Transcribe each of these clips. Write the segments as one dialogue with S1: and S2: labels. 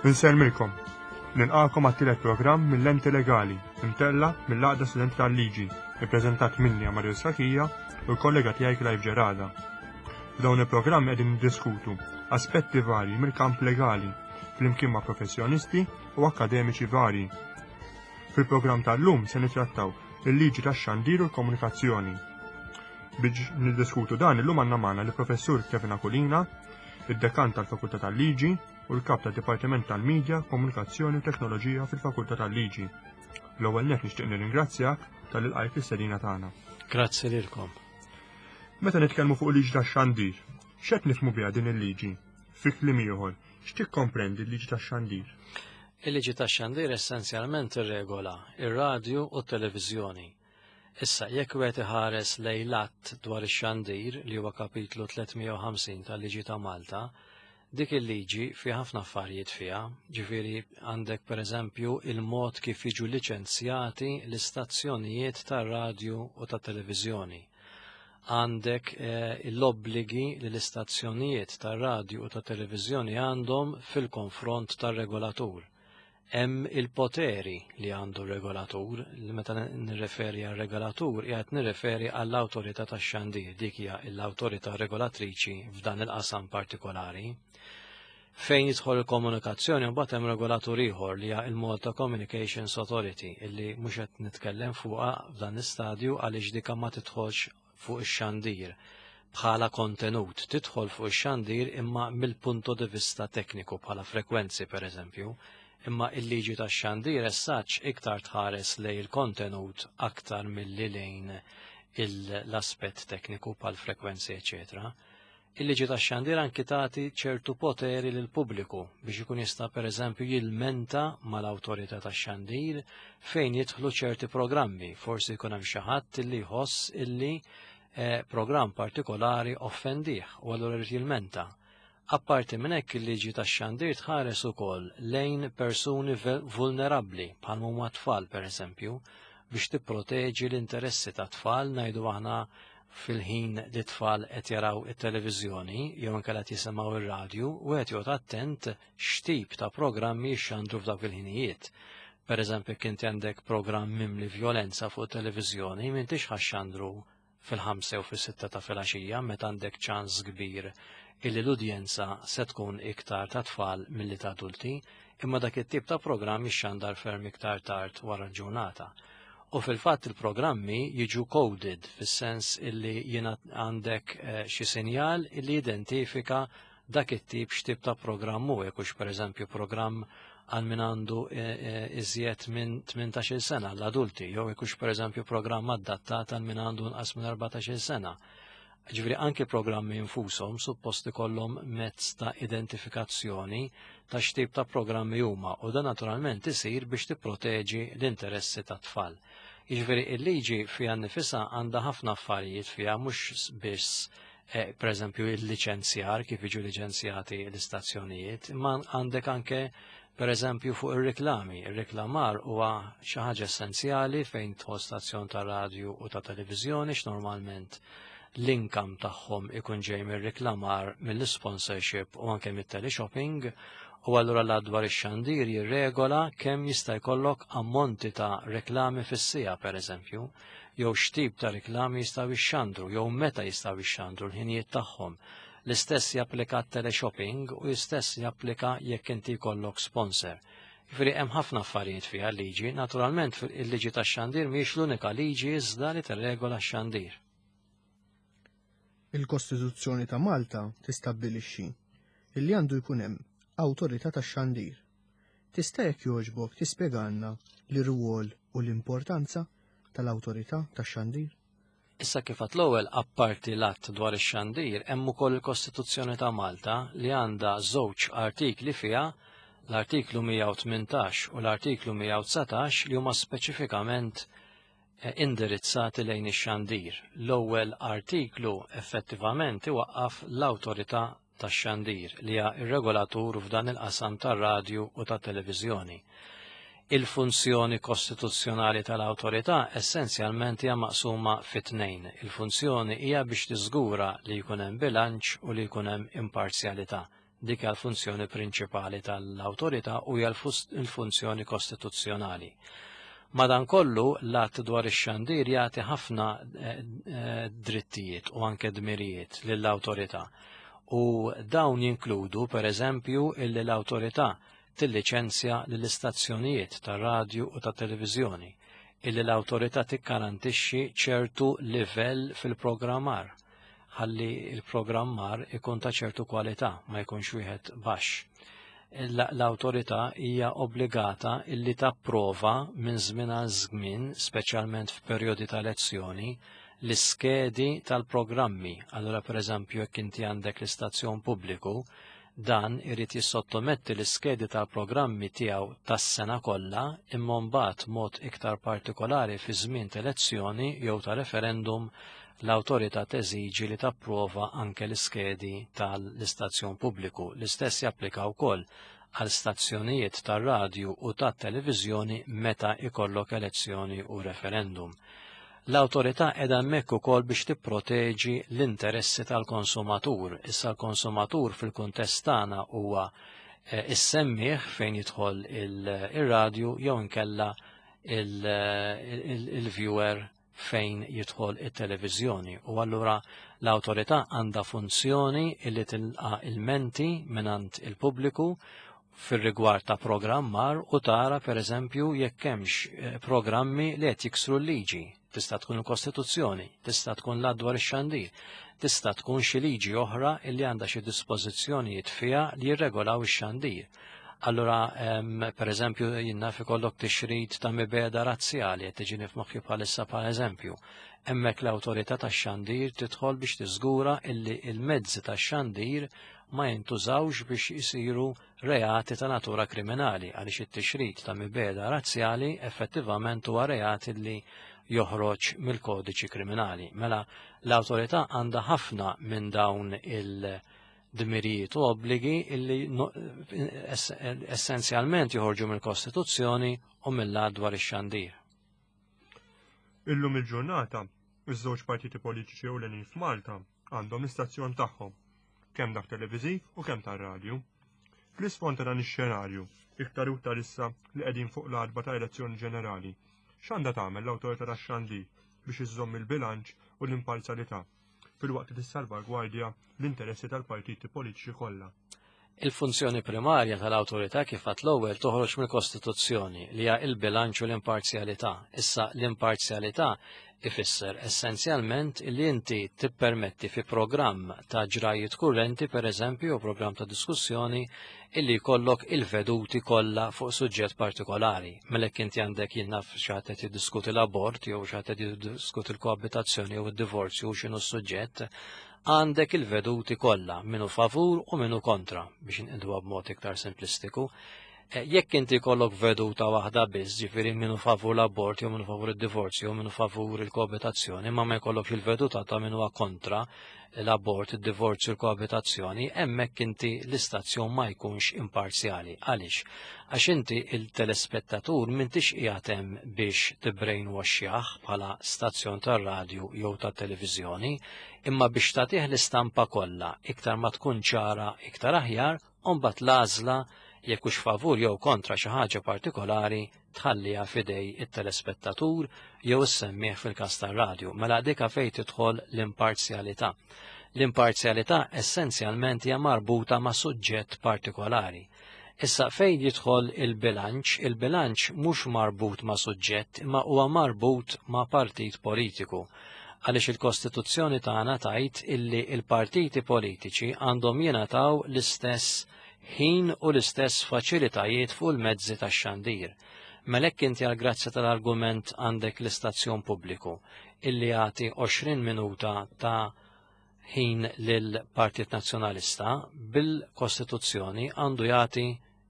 S1: Inselmilkom, nilqakom għat-tielet programm mill-Lenti Legali, imtella mill-Għaqda Studenti tal-Liġi, ippreżentat minni Mario Sakija u l-kollega tiegħi Clive Ġerada. F'dawn il-programm qegħdin niddiskutu aspetti varji mill-kamp legali, flimkien ma' professjonisti u akademiċi varji. Fil-programm tal-lum se nitrattaw il-liġi tax-xandir u l-komunikazzjoni. Biex niddiskutu dan illum għandna magħna l-professur Kevin Akulina, id-dekan tal-Fakultà tal-Liġi u l-kap tad-Dipartiment tal-Midja, Komunikazzjoni u Teknoloġija fil-Fakultà tal-Liġi. L-ewwel nett nixtieq nirringrazzjak tal-ilqajk is-sedina tagħna.
S2: Grazzi lilkom.
S1: Meta nitkellmu fuq il-liġi tax-xandir, x'qed nifhmu biha din il-liġi? Fi kliem ieħor, x'tikkomprendi l-liġi tax-xandir?
S2: Il-liġi tax-xandir essenzjalment irregola ir-radju u t-televiżjoni. Issa jekk wieħed iħares lejn l-att dwar ix-xandir li huwa kapitlu 350 tal-Liġi ta' Malta, dik il-liġi fi ħafna affarijiet fiha, ġifieri għandek pereżempju il-mod kif jiġu liċenzjati l-istazzjonijiet tar-radju u tat-televiżjoni. Għandek l-obbligi li l-istazzjonijiet tar-radju u tat-televiżjoni għandhom fil-konfront tar-regolatur. Hemm il-poteri li għandu regolatur, li meta nirreferi għal regolatur, qiegħed nirreferi għall-awtorità tax-xandir, dik hija l-awtorità regolatriċi f'dan il-qasam partikolari. Fejn jidħol il-komunikazzjoni mbagħad hemm regolatur ieħor li hija l-Malta Communications Authority, illi mhux qed nitkellem fuqha f'dan l-istadju għaliex dik ma tidħolx fuq ix-xandir bħala kontenut, tidħol fuq ix-xandir imma mill-punto di vista tekniku bħala frekwenzi pereżempju. Imma il-liġi tax-xandir essaċ iktar tħares lejn il-kontenut aktar milli lejn l-aspett tekniku bħal frekwenzi eċetera. Il-liġi tax-xandir anki tagħti ċertu poteri lil pubbliku biex ikun jista' pereżempju jilmenta mal-awtorità tax-xandir fejn jidħlu ċerti programmi, forsi jkun hemm xi ħadd illi jħoss illi programm partikolari offendih u allura jrid jilmenta. Apparti minn hekk il-liġi tax-xandir tħares ukoll lejn persuni vulnerabbli bħal huma tfal pereżempju biex tipproteġi l-interessi ta' tfal ngħidu aħna fil-ħin li tfal qed jaraw it-televiżjoni jew inkella qed jisimgħu ir-radju u qed jgħod attent x'tip ta' programmi jixxandru f'dawk il-ħinijiet. Pereżempju inti għandek programm mimli vjolenza fuq it-televiżjoni m'intix ħaxxandru fil-5 u fis-6 ta' filgħaxija meta għandek ċans kbir illi l-udjenza se tkun iktar ta' tfal milli ta' adulti, imma dak it-tip ta' programm jixxandar ferm iktar tard wara l-ġurnata. U fil-fatt il-programmi jiġu coded fis-sens illi jiena għandek xi sinjal illi identifika dak it-tip x'tip ta' programm hu jekk hux pereżempju programm għal min għandu iżjed minn 18-il sena l-adulti, jew jekk hux pereżempju programm adattat għal min għandu inqas minn 14-il sena. Ġifieri anke programmi infushom suppost ikollhom mezz ta' identifikazzjoni ta' x'tip ta' programmi huma u dan naturalment isir biex tipproteġi l-interessi tat-tfal. Jiġifieri l-liġi fiha nnifisha għandha ħafna affarijiet fiha mhux biss pereżempju l-liċenzjar kif jiġu liċenzjati l-istazzjonijiet, imma għandek anke pereżempju fuq ir-riklami. Ir-riklamar huwa xi ħaġa essenzjali fejn tħoss stazzjon ta' radju u ta' televiżjoni x'normalment l-inkam tagħhom ikun ġej mir-riklamar mill-sponsorship u anke mit-teleshopping u allura l-dwar ix-xandir jirregola kemm jista' jkollok ammonti ta' reklami fis-sija pereżempju, jew x'tip ta' reklami jistgħu jixxandru jew meta jistgħu jixxandru l-ħinijiet tagħhom. L-istess japplika t-teleshopping u l-istess japplika jekk inti jkollok sponsor. Jiġifieri hemm ħafna affarijiet fiha liġi, naturalment il-liġi tax-xandir mhijiex l-unika liġi iżda li tirregola x-xandir.
S3: Il-Kostituzzjoni ta' Malta tistabbilixxi illi għandu jkun hemm awtorità tax-xandir. Tista' jekk jogħġbok tispjegalna l-irwol u l-importanza tal-awtorità tax-xandir?
S2: Issa kif l-ewwel apparti l-att dwar ix-xandir hemm ukoll il-Kostituzzjoni ta' Malta li għandha żewġ artikli fiha, l-artiklu 118 u l-artiklu 119 li huma speċifikament indirizzati lejn ix-xandir. L-ewwel artiklu effettivament iwaqqaf l-awtorità tax-xandir li hija r-regolatur f'dan il-qasam tar-radju u tat-televiżjoni. Il-funzjoni kostituzzjonali tal-awtorità essenzjalment hija maqsuma fit-tnejn. Il-funzjoni hija biex tiżgura li jkun hemm bilanċ u li jkun hemm imparzjalità. dik hija l-funzjoni prinċipali tal-awtorità u hija l-funzjoni kostituzzjonali. Madankollu l-att dwar ix-xandir jagħti ħafna drittijiet u anke dmirijiet lill-awtorità. U dawn jinkludu pereżempju illi l-awtorità tilliċenzja lill-istazzjonijiet tar-radju u tat-televiżjoni, illi l-awtorità tikkarantixxi ċertu livell fil-programmar, ħalli il-programmar ikun ta' ċertu kwalità, ma jkunx wieħed baxx. L-awtorità hija obbligata illi tapprova minn żmien għal żmien, speċjalment f'perjodi ta' elezzjoni, l-iskedi tal-programmi. Allura pereżempju jekk inti għandek l-istazzjon pubbliku, dan irid jissottometti l-iskedi tal-programmi tiegħu tas-sena kollha, imma mbagħad mod iktar partikolari fi żmien ta' elezzjoni jew ta' referendum l-awtorità teżiġi li tapprova anke l-iskedi tal-istazzjon pubbliku. L-istess japplika wkoll għal stazzjonijiet tar-radju u tat-televiżjoni meta ikollok elezzjoni u referendum. L-awtorità qiegħda hemmhekk ukoll biex tipproteġi l-interessi tal-konsumatur. Issa l-konsumatur fil-kuntest tagħna huwa issemmieħ fejn jidħol ir-radju jew inkella il-viewer fejn jidħol it-televiżjoni. U allura l-awtorità għandha funzjoni li tilqa' il-menti mingħand il-pubbliku fir-rigward ta' programmar u tara pereżempju jekk hemmx programmi li qed jiksru l-liġi. Tista' tkun il-Kostituzzjoni, tista' tkun l dwar ix-xandir, tista' tkun xi liġi oħra li għandha xi dispożizzjonijiet fiha li jirregolaw ix-xandir. Allura, pereżempju, jinnna fi kollok tixrid ta' mibeda razzjali, qed tiġini f'moħħi bħalissa pereżempju. Hemmhekk l-awtorità tax-xandir tidħol biex tiżgura illi il-mezzi tax-xandir ma jintużawx biex isiru reati ta' natura kriminali, għaliex it-tixrid ta' mibeda razzjali effettivament huwa reati li joħroġ mill-kodiċi kriminali. Mela l-awtorità għandha ħafna minn dawn dmirijiet u obbligi illi essenzjalment joħorġu mill-Kostituzzjoni u mill-għad dwar ix-xandir.
S1: Illum il-ġurnata, iż-żewġ partiti politiċi ewlenin f'Malta għandhom l-istazzjon tagħhom, kemm dak televiżiv u kemm tar-radju. Fl-isfond ta' dan ix-xenarju, iktar u iktar issa li qegħdin fuq l-għadba ta' elezzjoni ġenerali, x'għandha tagħmel l-awtorità tax-xandir biex iżżomm il-bilanċ u l-imparzjalità fil-waqt li tissalvagwardja l-interessi tal-partiti politiċi kollha.
S2: Il-funzjoni primarja tal-awtorità kif għad l-ewwel toħroġ mill-Kostituzzjoni li hija l-bilanċ u l-imparzjalità. Issa l-imparzjalità ifisser essenzjalment li inti tippermetti fi programm ta' ġrajiet kurrenti pereżempju u programm ta' diskussjoni illi jkollok il-veduti kollha fuq suġġett partikolari. Melek inti għandek jinnaf x'għad qed jiddiskuti l-abort jew x'għad qed jiddiskuti l-koabitazzjoni jew id-divorzju u x'inhu s-suġġett, għandek il-veduti kollha minnu favur u minnu kontra biex inqidwa b'mod iktar simplistiku. Jekk inti kollok veduta waħda biss, ġifieri minnu favur l-abort jew minnu favur id-divorzju jew minnu favur il-koabitazzjoni, ma jkollokx il-veduta ta' minnu huwa kontra l-abort, id-divorzju, l-koabitazzjoni, hemmhekk inti l-istazzjon ma jkunx imparzjali. Għaliex? Għax inti il-telespettatur m'intix qiegħed hemm biex tibbrainwashjah bħala stazzjon tar-radju jew tat-televiżjoni, imma biex tagħtih l-istampa kollha, iktar ma tkun ċara, iktar aħjar, u mbagħad l-għażla jekk hux favur jew kontra xi ħaġa partikolari tħalliha fidej it-telespettatur jew issemmih fil-każ tar-radju. Mela dik fejn tidħol l-imparzjalità. L-imparzjalità essenzjalment hija marbuta ma' suġġett partikolari. Issa fejn jidħol il-bilanċ mhux marbut ma' suġġett imma huwa marbut ma' partit politiku. Għaliex il-Kostituzzjoni tagħna tgħid illi il-partiti politiċi għandhom jingħataw l-istess ħin u l-istess faċilitajiet fuq il-mezzi tax-xandir. Melek inti għal grazzi tal-argument għandek l-istazzjon pubbliku illi jagħti 20 minuta ta' ħin lil Partit Nazzjonalista bil-Kostituzzjoni għandu jagħti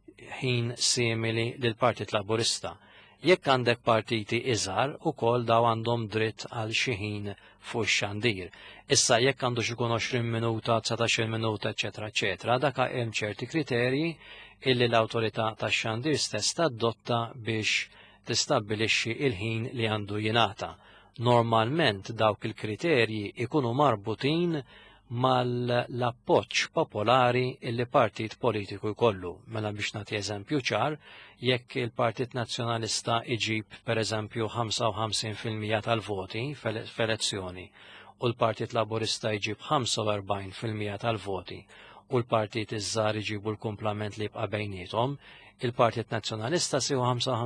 S2: ħin simili lil Partit Laburista. Jekk għandek partiti iżgħar ukoll daw għandhom dritt għal xi ħin fuq ix-xandir. Issa jekk għandu xikun 20 minuta, 19 minuta, eċetera, eċetera, dak hemm ċerti kriterji illi l-awtorità tax-xandir stess tadotta biex tistabbilixxi il-ħin li għandu jingħata. Normalment dawk il-kriterji ikunu marbutin mal-appoġġ popolari illi partit politiku jkollu. Mela biex nagħti eżempju ċar, jekk il-Partit Nazzjonalista iġib pereżempju 55% tal-voti f'elezzjoni u l-Partit Laburista jġib 45% tal-voti u l-Partit iż-żgħar iġibu l-kumplament li jibqa' bejniethom, il-Partit Nazzjonalista sieħu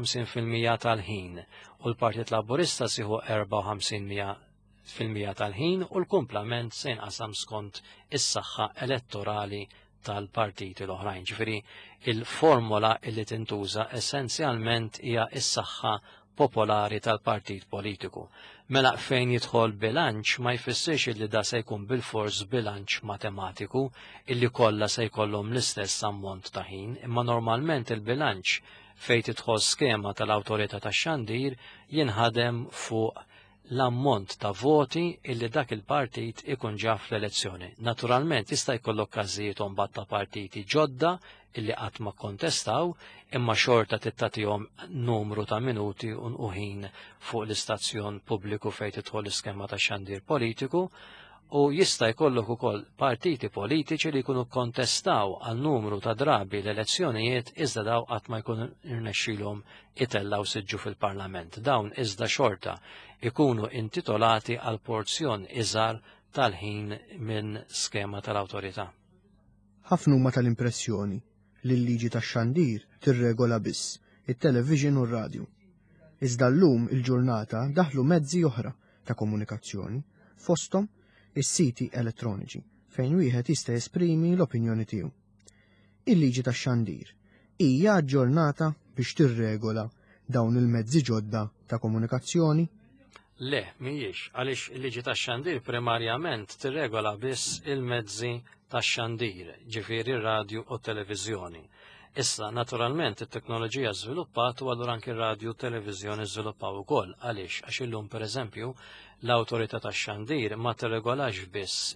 S2: 55% tal-ħin u l-Partit Laburista sieħu 54% tal-ħin u l-kumplament se jinqasam skont is-saħħa elettorali tal-partiti l-oħrajn. Ġifieri il-formola li tintuża essenzjalment hija s-saħħa popolari tal-partit politiku. Mela fejn jidħol bilanċ ma jfissirx li da se jkun bil-fors bilanċ matematiku illi kollha se jkollhom l-istess ammont ta' ħin, imma normalment il-bilanċ fejn tidħol skema tal-awtorità tax-xandir jinħadem fuq l-ammont ta' voti illi dak il-partit ikun ġaf fl-elezzjoni. Naturalment jista' jkollok każijiet mbagħad ta' partiti ġodda illi qatt ma kontestaw imma xorta tittatihom numru ta' minuti u ħin fuq l-istazzjon pubbliku fejn tidħol l-iskema ta' xandir politiku u jista' jkollok ukoll partiti politiċi li jkunu kontestaw għal numru ta' drabi l-elezzjonijiet iżda daw qatt ma jkunu irnexxilhom itellaw siġġu fil-Parlament. Dawn iżda xorta ikunu intitolati għal porzjon iżgħar tal-ħin minn skema tal-awtorità.
S3: Ħafna huma tal-impressjoni li l-liġi tax-xandir tirregola biss it-television u r-radju. Iżda llum il-ġurnata daħlu mezzi oħra ta' komunikazzjoni fosthom is-siti elettroniċi fejn wieħed jista' jesprimi l-opinjoni tiegħu. Il-liġi tax-xandir hija aġġornata biex tirregola dawn il-mezzi ġodda ta' komunikazzjoni?
S2: Le, mhijiex, għaliex il-liġi tax-xandir primarjament tirregola biss il-mezzi tax-xandir, ġifieri r-radju u t-televiżjoni. Issa, naturalment, it-teknoloġija żviluppat u allura anke r-radju u t-televiżjoni żviluppaw ukoll. Għaliex? Għax illum pereżempju l-awtorità tax-xandir ma tirregolax biss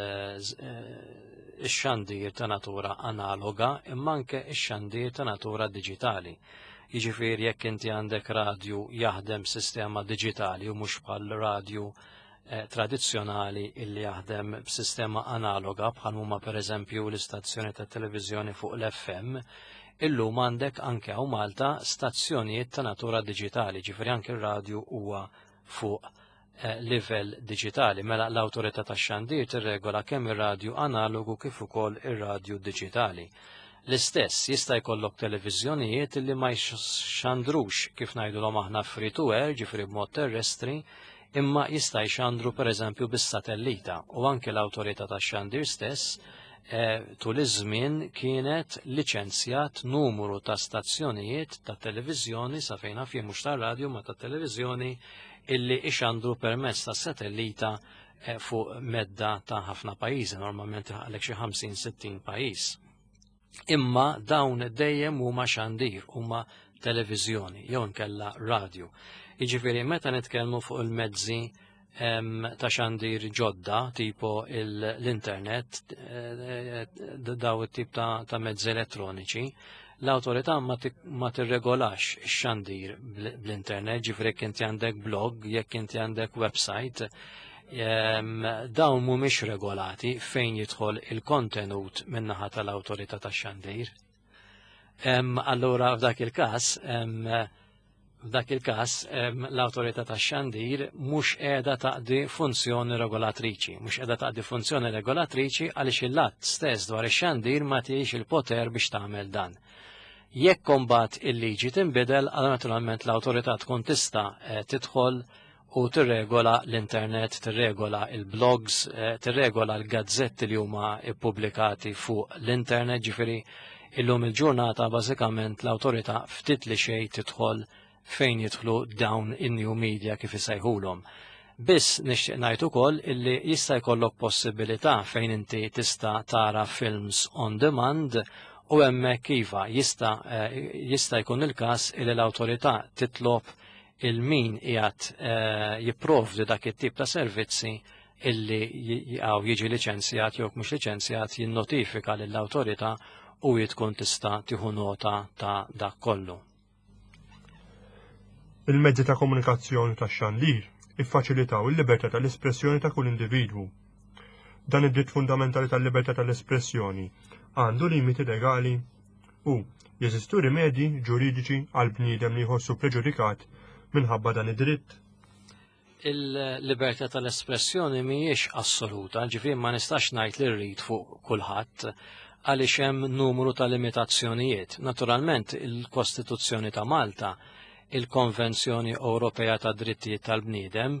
S2: ix-xandir ta' natura analoga imma anke ix-xandir ta' natura diġitali. Jiġifieri jekk inti għandek radju jaħdem sistema diġitali u mhux bħal radju tradizzjonali illi jaħdem b'sistema analoga bħal huma pereżempju l-istazzjoni ta' televiżjoni fuq l-FM, illum għandek anke hawn Malta stazzjonijiet ta' natura diġitali, ġifieri anke r-radju huwa fuq livell diġitali. Mela l-awtorità tax-xandir tirregola kemm ir-radju analogu kif ukoll ir-radju diġitali. L-istess jista' jkollok televiżjonijiet illi ma jxandrux kif ngħidulhom aħna free to air, ġifieri b'mod terrestri, imma jista' jxandru pereżempju bis-satellita u anke l-awtorità tax-xandir stess tul iż-żmien kienet liċenzjat numru ta' stazzjonijiet ta' televiżjoni sa fejn naf mhux tar-radju ma ta' televiżjoni illi ixandru permezz ta' satellita fuq medda ta' ħafna pajjiżi, normalment għalhekk xi 50-60 pajjiż. Imma dawn dejjem huma xandir, huma televiżjoni jew inkella radju. Jiġifieri meta nitkellmu fuq il-mezzi ta' xandir ġodda tipo l-internet, daw it-tip ta' mezzi elettroniċi, l-awtorità ma tirregolax ix-xandir bl-internet, ġifieri jekk inti għandek blog, jekk inti għandek website, dawn mhumiex regolati fejn jidħol il-kontenut min-naħa tal-awtorità tax-xandir. Allura f'dak il-każ l-awtorità tax-xandir mhux qiegħda taqdi funzjoni regolatriċi, għaliex il-att stess dwar ix-xandir ma tgħix il-poter biex tagħmel dan. Jekk imbagħad il-liġi tinbidel, allura naturalment l-awtorità tkun tista' tidħol u tirregola l-internet, tirregola il-blogs, tirregola l-gazzetti li huma ppubblikati fuq l-internet, ġifieri illum il-ġurnata bażikament l-awtorità ftit li xejn tidħol fejn jidħlu dawn in-new media kif isejħulhom. Biss nixtieq ngħid ukoll illi jista' jkollok possibilità fejn inti tista' tara films on demand u hemmhekk iva jista' jkun il-każ illi l-awtorità titlob il-min qiegħed jipprovdi dak it-tip ta' servizzi illi jiġi liċenzjat jew mhux liċenzjat jinnotifika lill-awtorità u tkun tista' tieħu nota ta' dak kollu.
S1: Il-mezzi ta' komunikazzjoni tax-xandir iffaċilitaw il-libertà tal-espressjoni ta' kull individwu. Dan id-dritt fundamentali tal-libertà tal-espressjoni għandu limiti legali u jeżistu rimedji ġuridiċi għal bniedem li jħossu preġudikat minħabba dan id-dritt.
S2: Il-libertà tal-espressjoni mhijiex assoluta, ġifieri ma nistax ngħid li rrid fuq kulħadd għaliex hemm numru ta' limitazzjonijiet. Naturalment il-Kostituzzjoni ta' Malta, il-Konvenzjoni Ewropea ta' Drittijiet tal-Bniedem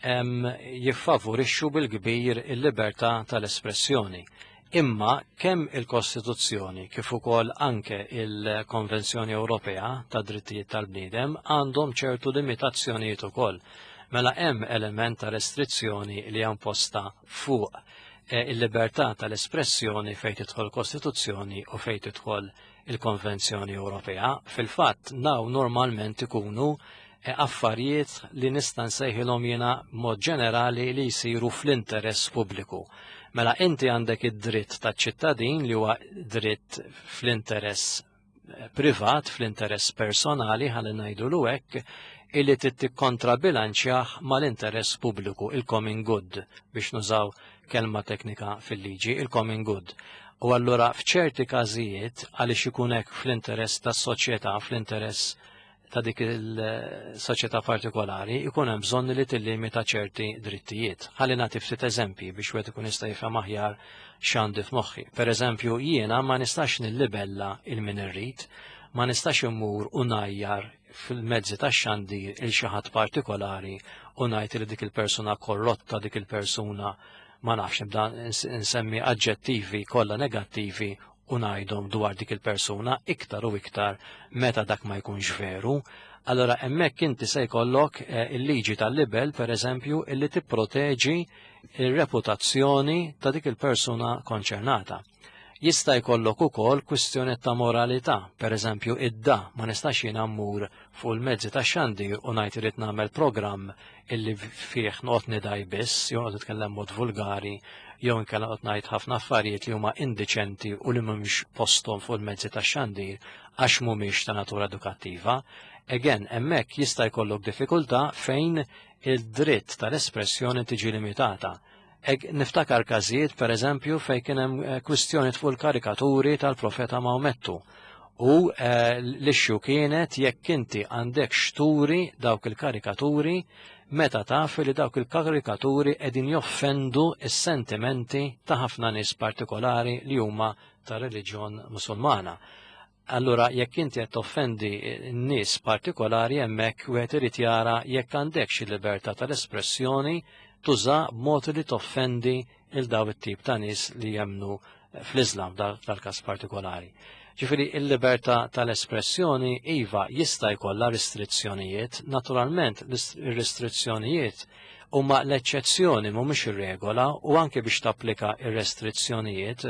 S2: jiffavorixxu bil-kbir il-libertà tal-espressjoni. Imma kemm il-Kostituzzjoni kif ukoll anke il-Konvenzjoni Ewropea ta' Drittijiet tal-Bniedem għandhom ċertu limitazzjonijiet ukoll. Mela hemm element ta' restrizzjoni li hemm posta fuq il-libertà tal-espressjoni fejn tidħol Kostituzzjoni u fejn tidħol il-Konvenzjoni Ewropea. Fil-fatt naw normalment ikunu affarijiet li nista' nsejħilhom jiena mod ġenerali li jsiru fl-interess pubbliku. Mela inti għandek id-dritt taċ-ċittadin li huwa dritt fl-interess privat, fl-interess personali ħalli ngħidulu hekk, illi tikkontrabilanċjah mal-interess pubbliku, il-common good, biex nużaw kelma teknika fil-liġi, il-common good. U allura f'ċerti każijiet għaliex ikun hekk fl-interess tas-soċjetà, fl-interess ta' dik il-soċjetà partikolari, ikun hemm bżonn li tillimita ċerti drittijiet. Ħalli nagħti ftit eżempji biex wieħed ikun jista' jifhem aħjar x'għandi f'moħħi. Pereżempju, jiena ma nistax nillibella il-min irrid, ma nistax immur u ngħajjar fil-mezzi tax-xandir il xi ħadd partikolari u ngħid li dik il-persuna korrotta, dik il-persuna ma nafx nibda nsemmi aġġettivi kollha negattivi u ngħidhom dwar dik il-persuna iktar u iktar meta dak ma jkunx veru. Allora hemmhekk inti se jkollok il-liġi tal-libel pereżempju illi tipproteġi ir-reputazzjoni ta' dik il-persuna konċernata. Jista' jkollok ukoll kwistjoni ta' moralità, pereżempju id-da ma nistax jien mmur fuq il-mezzi tax-xandir u ngħid irid nagħmel programm illi fih noqgħod nidaj biss, jew noqgħod nitkellem mod vulgari, jew inkella noqgħod ngħid ħafna affarijiet li huma indiċenti u li mhumiex posthom fuq il-mezzi tax-xandir għax mhumiex ta' natura edukattiva. Again, hemmhekk jista' jkollok diffikultà fejn il-dritt tal-espressjoni tiġi limitata. Niftakar każijiet pereżempju fejn kien hemm kwistjoni fuq il-karikaturi tal-Profeta Maomettu. U l-ixxu kienet jekk inti għandek xturi dawk il-karikaturi meta taf li dawk il-karikaturi qegħdin joffendu s-sentimenti ta' ħafna nies partikolari li huma ta' reliġjon Musulmana. Allura jekk inti qed toffendi n-nies partikolari hemmhekk wieħed irid jara jekk għandekx il-libertà tal-espressjoni tuża b'mod li toffendi il daw it-tip ta' nies li jemnu fl-Islam tal-każ partikolari. Ġifieri il-libertà tal-espressjoni iva jista' jkollha restrizzjonijiet, naturalment ir-restrizzjonijiet huma l-eċċezzjoni mhumiex ir-regola u anke biex tapplika ir-restrizzjonijiet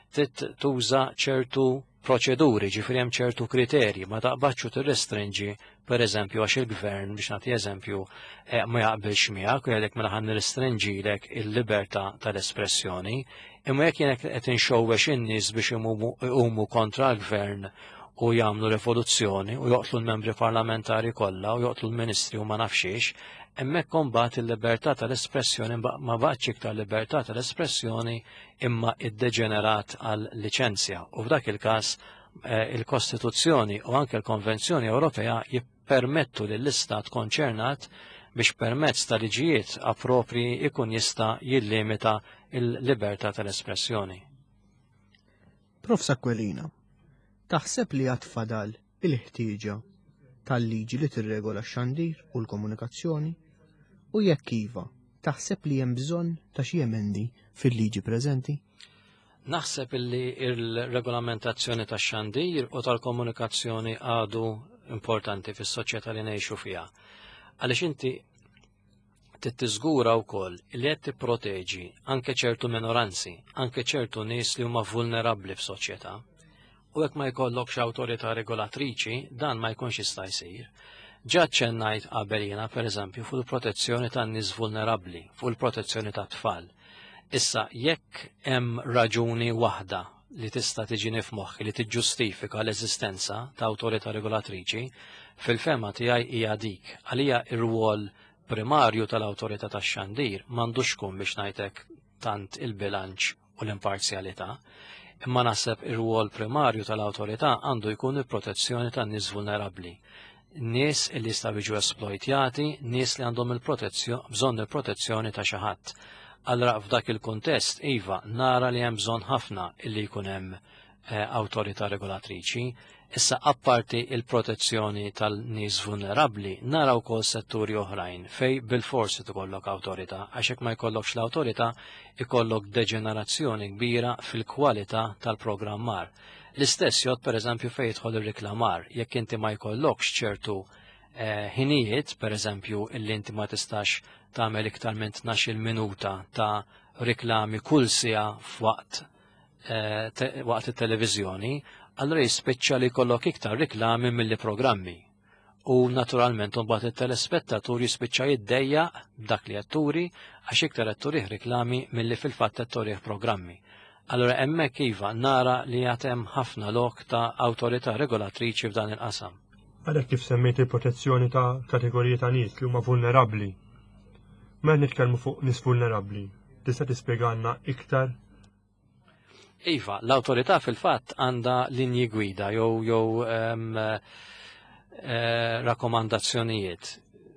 S2: tuża ċertu proċeduri, ġifieri hemm ċertu kriterji, ma taqbadx tirrestrinġi pereżempju għax il-gvern biex nagħti eżempju ma jaqbilx miegħek u jgħidlek mela ħan nirrestrinġilek il-libertà tal-espressjoni, imma jekk jien qed inxowwex in-nies biex iqumu kontra l-gvern u jagħmlu rivoluzzjoni u joqtlu l-membri parlamentari kollha u joqtlu l-ministri u ma nafxiex, hemmhekk imbagħad il-libertà tal-espressjoni ma baqgħetx iktar libertà tal-espressjoni imma iddeġenerat għal liċenzja u f'dak il-każ il-Kostituzzjoni u anke l-Konvenzjoni Ewropea jippermettu lill-istat konċernat biex permezz ta' liġijiet appropri ikun jista' jillimita il-libertà tal-espressjoni.
S3: Prof. Sakkwelina, taħseb li għad fadal il-ħtieġa tal-liġi li tirregola x-xandir u l-komunikazzjoni u jekk iva, taħseb li hemm bżonn ta' xi emendi fil-liġi preżenti?
S2: Naħseb li il-regolamentazzjoni tax-xandir u tal-komunikazzjoni għadu importanti fis-soċjetà li ngħixu fiha. Għaliex inti tiżgura wkoll li qed tipproteġi anke ċertu minoranzi, anke ċertu nies li huma vulnerabbli f'soċjetà. U jekk ma jkollokx awtorità regolatriċi, dan ma jkunx jista' jsir. Ġa ċennajt qabel jiena pereżempju fuq il-protezzjoni tan-nies vulnerabbli, fuq il-protezzjoni tat-tfal. Issa jekk hemm raġuni waħda li tista' tiġi f'moħħi li tiġġustifika l-eżistenza ta' awtorità regolatriċi, fil-fema tiegħi hija dik għalija r-rwol primarju tal-awtorità tax-xandir m'għandux tkun biex ngħidlek tant il-bilanċ u l-imparzjalità, imma naħseb ir-rwol primarju tal-awtorità għandu jkun il-protezzjoni tan-nies vulnerabbli. Nies li jistgħu jiġu esploitjati, nies li għandhom bżonn il-protezzjoni ta' xi ħadd. Allura f'dak il-kuntest iva nara li hemm bżonn ħafna illi jkun hemm awtorità regolatriċi. Issa apparti il-protezzjoni tal-nies vulnerabbli nara wkoll setturi oħrajn fej bil-forsi tkollok awtorità, għax hekk ma jkollokx l-awtorità ikollok deġenerazzjoni kbira fil-kwalità tal-programmar. L-istess jgħod pereżempju fejn jidħol ir-riklamar, jekk inti ma jkollokx ċertu ħinijiet, pereżempju illi inti ma tistax tagħmel iktar minn 12 minuta ta' riklami kull siegħa f'waqt it-televiżjoni, allura jispiċċa li jkollok iktar riklami milli programmi. U naturalment mbagħad it-telespettatur jispiċċa jiddejjaq b'dak li qed turi għax iktar qed turih riklami milli fil-fatt qed turih programmi. Allura hemmhekk iva nara li hemm ħafna lok ta' awtorità regolatriċi f'dan il-qasam.
S1: Għalhekk kif semmejt il-protezzjoni ta' kategoriji ta' nies li huma vulnerabbli. Ma nitkellmu fuq nies vulnerabbli. Tista' tispjegalna iktar?
S2: Iva, l-awtorità fil-fatt għandha linji gwida jew rakkomandazzjonijiet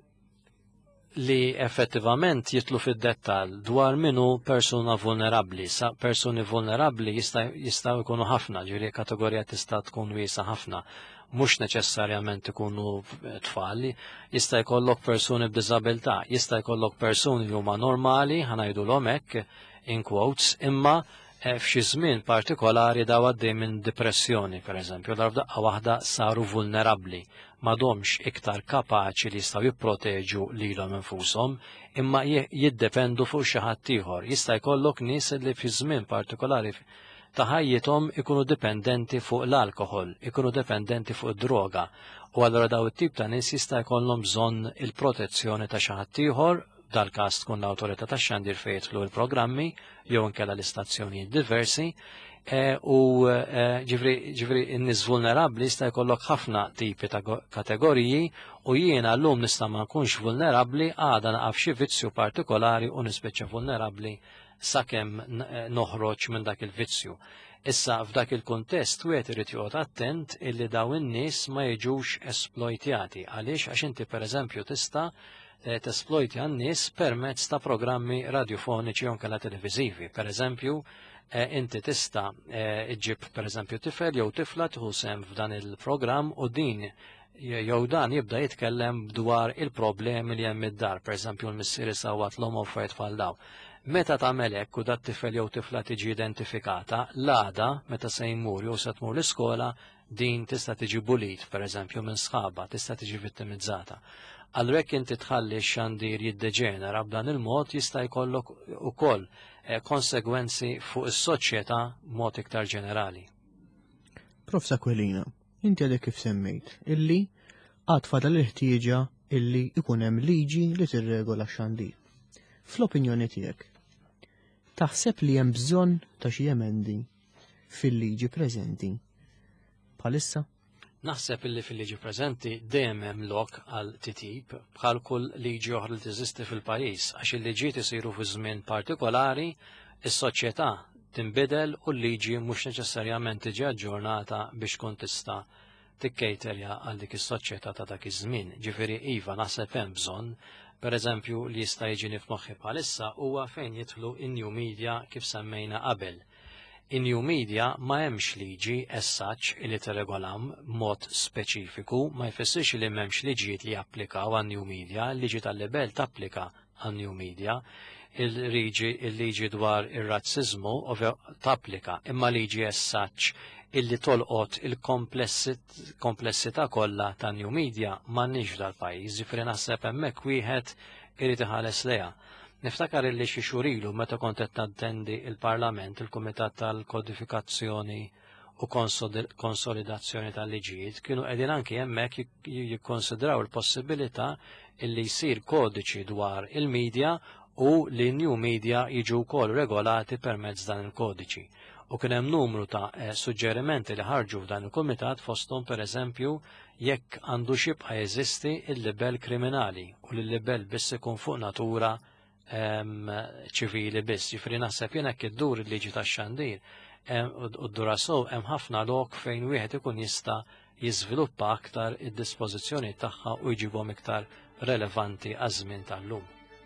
S2: li effettivament jitlu fid-dettall dwar minnu persuna vulnerabbli. Persuni vulnerabbli jistgħu jkunu ħafna, ġifieri kategorija tista' tkun wiesa ħafna. Mhux neċessarjament ikunu tfal, jista' jkollok persuni b'diżabilità, jista' jkollok persuni li huma normali, ħanajdulhom hekk in quotes, imma f'xi żmien partikolari daw għaddej minn depressjoni, pereżempju, daqqa waħda saru vulnerabbli, m'għadhomx iktar kapaċi li jistgħu jipproteġu lilhom infushom, imma jiddependu fuq xi ħadd ieħor. Jista' jkollok nies li fi żmien partikolari ta' ħajjithom ikunu dipendenti fuq l-alkohol, ikunu dipendenti fuq id-droga, u allura daw it-tip ta' nies jista' jkollhom bżonn il-protezzjoni ta' xi ħadd ieħor, dal-każ tkun l-awtorità tax-xandir fejn jidħlu l-programmi jew inkella l-istazzjonijiet diversi, u ġifri n-nies vulnerabbli jista' jkollok ħafna tipi ta' kategoriji u jiena llum nista' ma nkunx vulnerabbli għada naqaf xi vizzju partikolari u nispiċċa vulnerabbli sakemm noħroġ minn dak il-vizzju. Issa f'dak il-kuntest wieħed irid joqgħod attent illi daw in-nies ma jiġux esploitjati. Għaliex għax inti pereżempju tista' tesplojti għan-nies permezz ta' programmi radiofoniċi jew inkella televiżivi. Pereżempju, inti tista' iġġib pereżempju tifel jew tifla tieħu sehem f'dan il-programm u din jew dan jibda jitkellem dwar il-problemi li hemm id-dar, pereżempju l-missier isawwat l-om u tfal daw. Meta tagħmel hekk u dat tifel jew tifla tiġi identifikata, l-għada meta se jmur jew se tmur l-iskola din tista' tiġi bulit, pereżempju minn sħaba, tista' tiġi vittimizzata. Allura jekk inti tħalli x-xandir jiddeġenera b'dan il-mod jista' jkollok ukoll konsegwenzi fuq is-soċjetà b'mod iktar ġenerali.
S3: Prof Sakwelina, inti għadek kif semmejt, illi għad fadal il-ħtieġa illi ikun hemm liġi li tirregola x-xandir. Fl-opinjoni tiegħek, taħseb li hemm bżonn ta' xi emendi fil-liġi preżenti bħalissa?
S2: Naħseb illi fil-liġi preżenti dejjem hemm lok għal titjib bħal kull liġi oħra li teżisti fil-pajjiż għax il-liġijiet isiru fi żmien partikolari, is-soċjetà tinbidel u l-liġi mhux neċessarjament tiġi aġġornata biex tkun tista' tikkejterja għal dik is-soċjetà ta' dak iż-żmien. Ġifieri iva naħseb hemm bżonn, pereżempju li jista' jiġini f'moħħi bħalissa huwa fejn jidħlu in-new media kif semmejna qabel. In-new media ma hemmx liġi as-such li tirregolam mod speċifiku, ma jfissirx li m'hemmx liġijiet li japplikaw għan-new media, il-liġi tal-libel tapplika għan-new media, il-liġi dwar ir-razziżmu tapplika, imma liġi as-such illi tolqot il-komplessità kollha ta' new media m'għandniex dal-pajjiż, ġifieri naħseb hemmhekk wieħed irid iħares lejha. Niftakar illi xi xhur ilu meta kont qed nattendi il-Parlament, il-Kumitat tal-Kodifikazzjoni u Konsolidazzjoni tal-Liġijiet, kienu qegħdin anke hemmhekk jikkonsidraw il-possibilità illi jsir kodiċi dwar il-medja u li new media jiġu wkoll regolati permezz dan il-kodiċi. U kien hemm numru ta' suġġerimenti li ħarġu f'dan il-Kumitat fosthom pereżempju jekk għandu xibqa' jeżisti il-livell kriminali u l-livell biss ikun fuq natura ċivili biss. Ġifri naħseb jien hekk iddur il-liġi tax-xandir u d-dura sew hemm ħafna lok fejn wieħed ikun jista' jiżviluppa aktar id-dispożizzjoni tagħha u jġibhom iktar relevanti għaż-żmien tal-lum.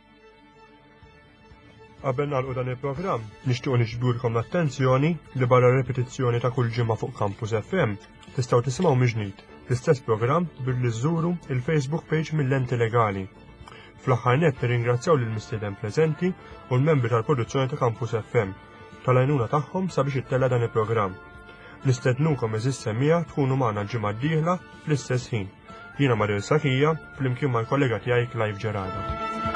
S1: Qabel nagħlqu dan il-programm, nixtiequ nixbdulkom l-attenzjoni li barra repetizzjoni ta' kull ġimgħa fuq Campus FM tistgħu tisimgħu miġnid l-istess programm billi żżuru il-Facebook page mill-Lenti Legali. Fl-aħħar nett nirringrazzjaw lill-mistieden preżenti u l-membri tal-produzzjoni ta' Campus FM tal-għajnuna tagħhom sabiex ittella dan il-programm. Nistednukom eżis semmija tkunu magħna l-ġimgħa d-dieħla fl-istess ħin. Jiena Mario Saqija flimkien mal-kollega tiegħi Clive Ġerada.